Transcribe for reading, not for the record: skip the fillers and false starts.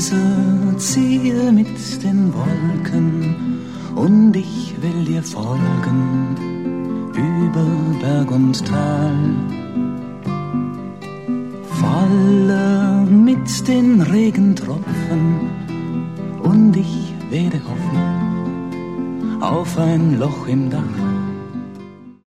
Brise ziehe mit den Wolken und ich will dir folgen über Berg und Tal. Falle mit den Regentropfen und ich werde hoffen auf ein Loch im Dach.